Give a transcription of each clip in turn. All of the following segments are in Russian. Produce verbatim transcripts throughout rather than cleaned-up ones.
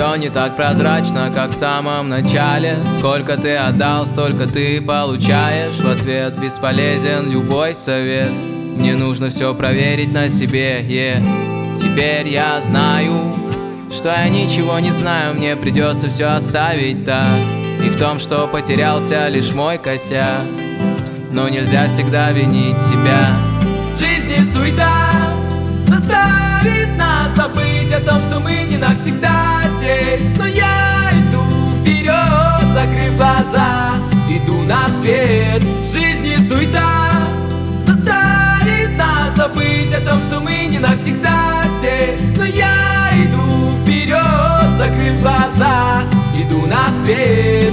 Все не так прозрачно, как в самом начале. Сколько ты отдал, столько ты получаешь. В ответ бесполезен любой совет. Мне нужно все проверить на себе, yeah. Теперь я знаю, что я ничего не знаю. Мне придется все оставить так. И в том, что потерялся, лишь мой косяк. Но нельзя всегда винить себя. Жизнь не суета заставит нас забыть о том, что мы не навсегда здесь. Но я иду вперед, закрыв глаза, иду на свет. Жизнь не суета заставит нас забыть о том, что мы не навсегда здесь. Но я иду вперед, закрыв глаза, иду на свет.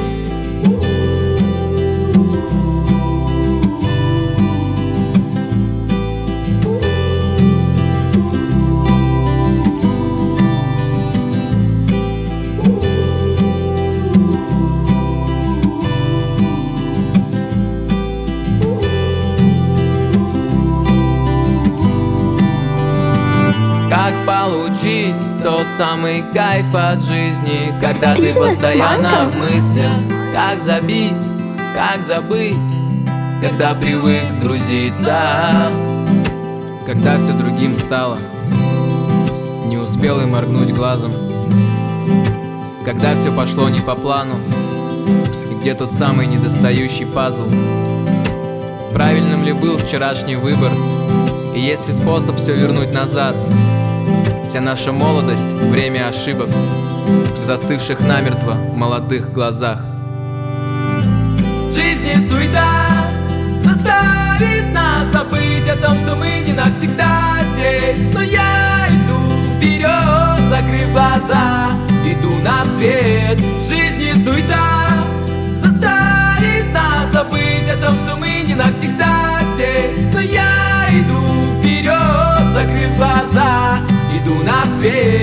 Как получить тот самый кайф от жизни, когда ты постоянно в мыслях? Как забить, как забыть, когда привык грузиться? Когда все другим стало, не успел и моргнуть глазом. Когда все пошло не по плану, и где тот самый недостающий пазл? Правильным ли был вчерашний выбор? И есть ли способ все вернуть назад? Вся наша молодость — время ошибок в застывших намертво молодых глазах. Жизнь не суета заставит нас забыть о том, что мы не навсегда здесь. Но я иду вперед, закрыв глаза, иду на свет. Жизнь не суета заставит нас забыть о том, что мы не навсегда здесь. Но я иду вперед, закрыв глаза, иду на свет.